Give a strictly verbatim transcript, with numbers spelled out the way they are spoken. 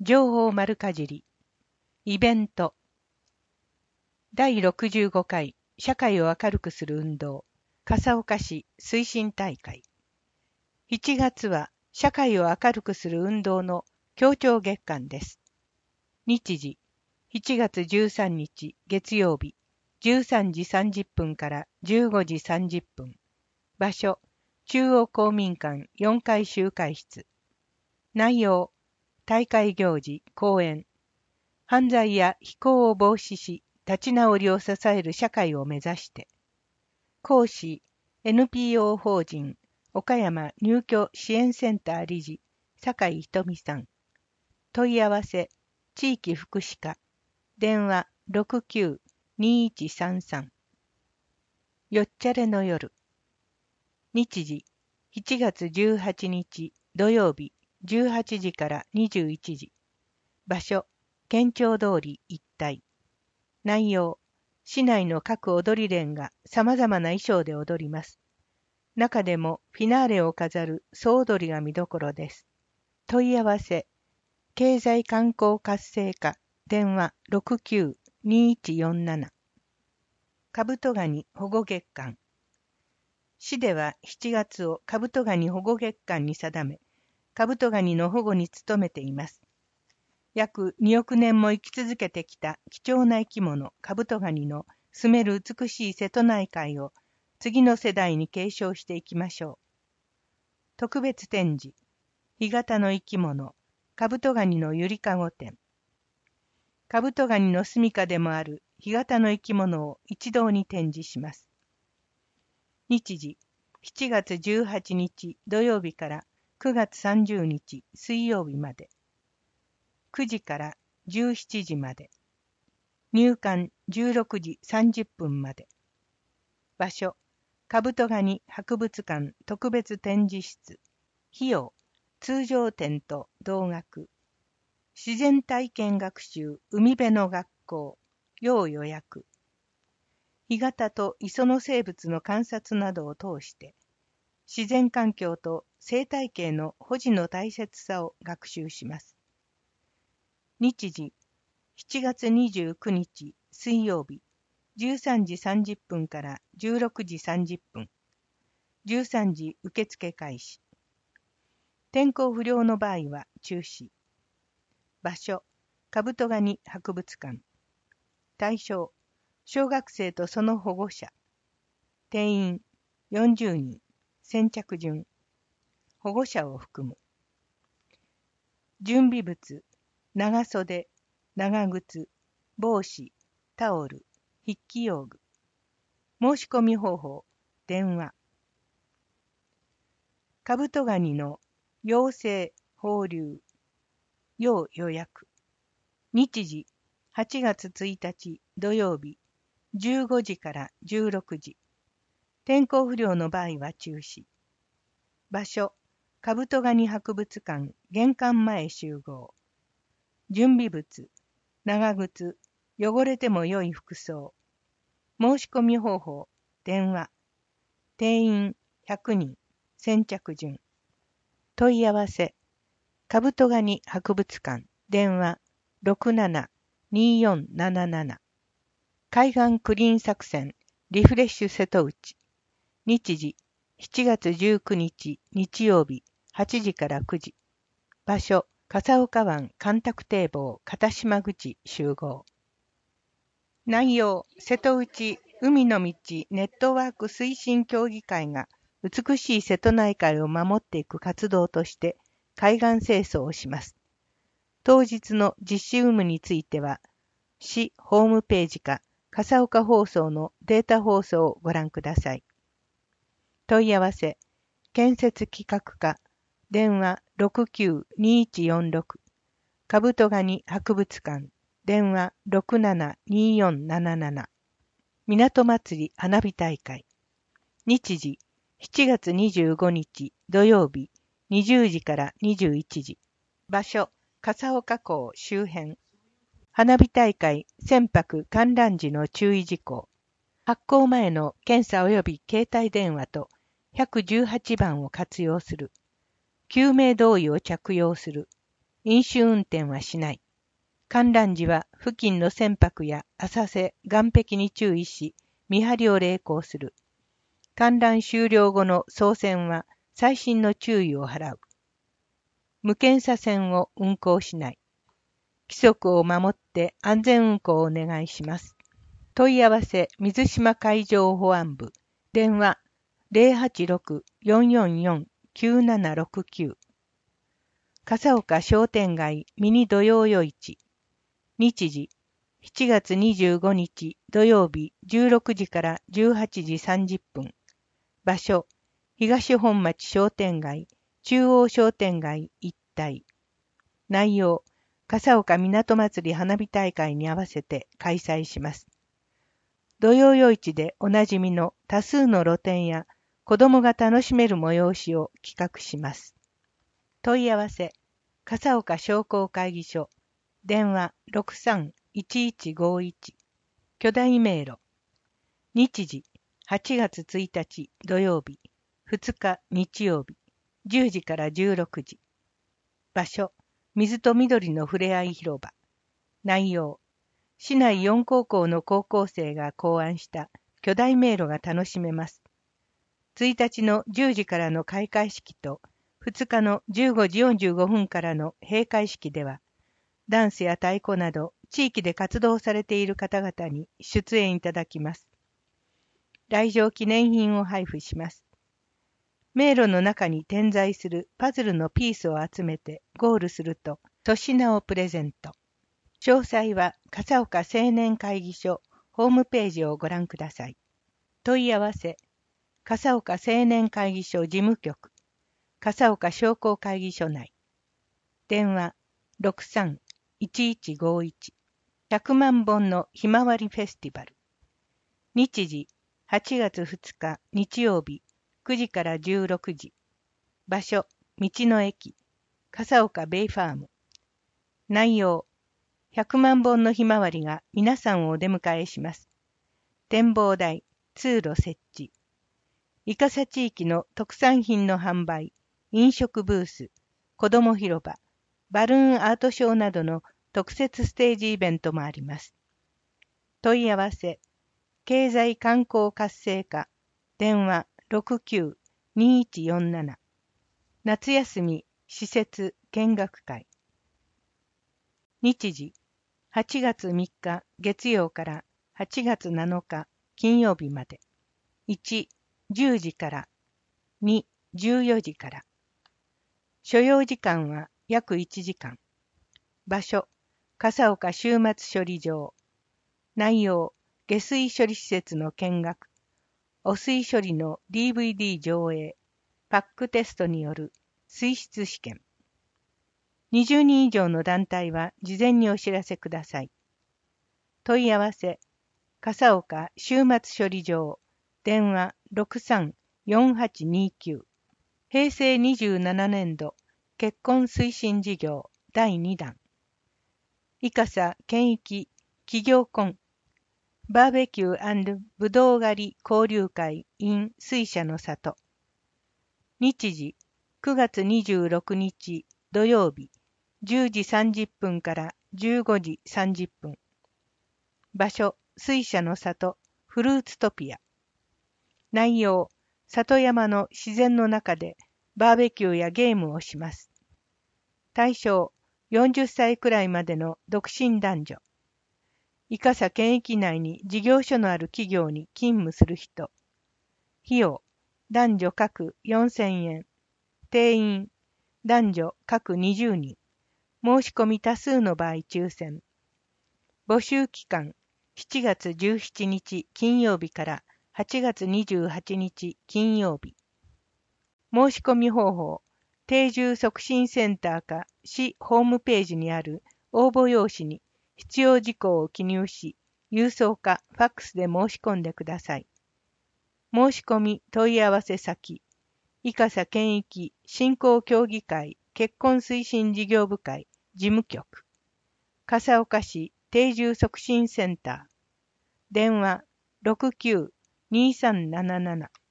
情報丸かじりイベントだいろくじゅうごかい社会を明るくする運動笠岡市推進大会。しちがつは社会を明るくする運動の協調月間です。日時しちがつじゅうさんにち月曜日じゅうさんじさんじゅっぷんからじゅうごじさんじゅっぷん。場所中央公民館よんかい集会室。内容大会行事講演犯罪や非行を防止し立ち直りを支える社会を目指して。講師 エヌピーオー 法人岡山入居支援センター理事酒井ひとみさん。問い合わせ地域福祉課電話 ろくきゅう にいちさんさん。よっちゃれの夜。日時しちがつじゅうはちにち土曜日じゅうはちじからにじゅういちじ。場所県庁通り一帯。内容市内の各踊り連が様々な衣装で踊ります。中でもフィナーレを飾る総踊りが見どころです。問い合わせ経済観光活性化電話 ろくきゅう にいちよんなな。カブトガニ保護月間。市ではしちがつをカブトガニ保護月間に定め、カブトガニの保護に努めています。約におくねんも生き続けてきた貴重な生き物カブトガニの住める美しい瀬戸内海を次の世代に継承していきましょう。特別展示干潟の生き物カブトガニのゆりかご展。カブトガニの住処でもある干潟の生き物を一堂に展示します。日時しちがつじゅうはちにち土曜日からくがつさんじゅうにち水曜日まで。くじからじゅうしちじまで。入館じゅうろくじさんじゅっぷんまで。場所カブトガニ博物館特別展示室。費用通常展と同額。自然体験学習海辺の学校要予約。干潟と磯の生物の観察などを通して自然環境と生態系の保持の大切さを学習します。日時しちがつにじゅうくにち水曜日じゅうさんじさんじゅっぷんからじゅうろくじさんじゅっぷん。じゅうさんじ受付開始。天候不良の場合は中止。場所カブトガニ博物館。対象小学生とその保護者。定員よんじゅうにん。先着順。保護者を含む。準備物長袖、長靴、帽子、タオル、筆記用具。申し込み方法、電話。カブトガニの養成、放流、要予約。日時はちがつついたち土曜日じゅうごじからじゅうろくじ。天候不良の場合は中止。場所カブトガニ博物館玄関前集合。準備物長靴汚れても良い服装。申し込み方法電話。定員ひゃくにん。先着順。問い合わせカブトガニ博物館電話 ろくなな によんなななな。海岸クリーン作戦リフレッシュ瀬戸内。日時しちがつじゅうくにち日曜日はちじからくじ。場所笠岡湾干拓堤防片島口集合。内容瀬戸内海の道ネットワーク推進協議会が美しい瀬戸内海を守っていく活動として海岸清掃をします。当日の実施有無については市ホームページか笠岡放送のデータ放送をご覧ください。問い合わせ建設企画課電話 ろくきゅう にいちよんろく。カブトガニ博物館電話 ろくなな によんなななな。港祭り花火大会。日時しちがつにじゅうごにち土曜日にじゅうじからにじゅういちじ。場所笠岡港周辺。花火大会船舶観覧時の注意事項。発航前の検査及び携帯電話とひゃくじゅうはちばんを活用する。救命胴衣を着用する。 飲酒運転はしない。観覧時は付近の船舶や浅瀬、岸壁に注意し、見張りを励行する。観覧終了後の操船は細心の注意を払う。無検査船を運航しない。規則を守って安全運航をお願いします。問い合わせ水島海上保安部。電話 ゼロはちろく よんよんよん きゅうななろくきゅう。笠岡商店街ミニ土曜夜市。日時しちがつにじゅうごにち土曜日じゅうろくじからじゅうはちじさんじゅっぷん。場所東本町商店街、中央商店街一帯。内容笠岡港祭り花火大会に合わせて開催します。土曜夜市でおなじみの多数の露店や子供が楽しめる催しを企画します。問い合わせ笠岡商工会議所。電話 ろくさんいちいちごいち。巨大迷路。日時はちがつついたち土曜日、ふつか日曜日、じゅうじからじゅうろくじ。場所水と緑のふれあい広場。内容市内よん高校の高校生が考案した巨大迷路が楽しめます。ついたちのじゅうじからの開会式とふつかのじゅうごじよんじゅうごふんからの閉会式では、ダンスや太鼓など地域で活動されている方々に出演いただきます。来場記念品を配布します。迷路の中に点在するパズルのピースを集めてゴールすると粗品をプレゼント。詳細は笠岡青年会議所ホームページをご覧ください。問い合わせ笠岡青年会議所事務局笠岡商工会議所内。電話 ろくさんいちいちごいち。ひゃくまん本のひまわりフェスティバル。日時はちがつふつか日曜日くじからじゅうろくじ。場所道の駅笠岡ベイファーム。内容ひゃくまん本のひまわりが皆さんをお出迎えします。展望台、通路設置。伊笠地域の特産品の販売、飲食ブース、子ども広場、バルーンアートショーなどの特設ステージイベントもあります。問い合わせ経済観光活性化。電話 ろくきゅう にいちよんなな。夏休み施設見学会。日時はちがつみっか月曜からはちがつなのか金曜日まで。いち、じゅうじから。に、じゅうよじから。所要時間は約いちじかん。場所笠岡終末処理場。内容下水処理施設の見学、汚水処理の ディーブイディー 上映、パックテストによる水質試験。にじゅうにん以上の団体は事前にお知らせください。問い合わせ笠岡終末処理場。電話 ろくさんよんはちにきゅう。平成にじゅうななねんど結婚推進事業だいにだん。伊笠県域企業婚バーベキュー&ぶどう狩り交流会 in 水車の里。日時くがつにじゅうろくにち土曜日じゅうじさんじゅっぷんからじゅうごじさんじゅっぷん。場所水車の里フルーツトピア。内容里山の自然の中でバーベキューやゲームをします。対象よんじゅっさいくらいまでの独身男女。伊笠県域内に事業所のある企業に勤務する人。費用男女各よんせんえん。定員男女各にじゅうにん。申し込み多数の場合抽選。募集期間しちがつじゅうしちにち金曜日からはちがつにじゅうはちにち金曜日。申し込み方法定住促進センターか市ホームページにある応募用紙に必要事項を記入し、郵送かファックスで申し込んでください。申し込み問い合わせ先、伊笠県域振興協議会結婚推進事業部会事務局、笠岡市定住促進センター、電話 ろくきゅう にさんなななな。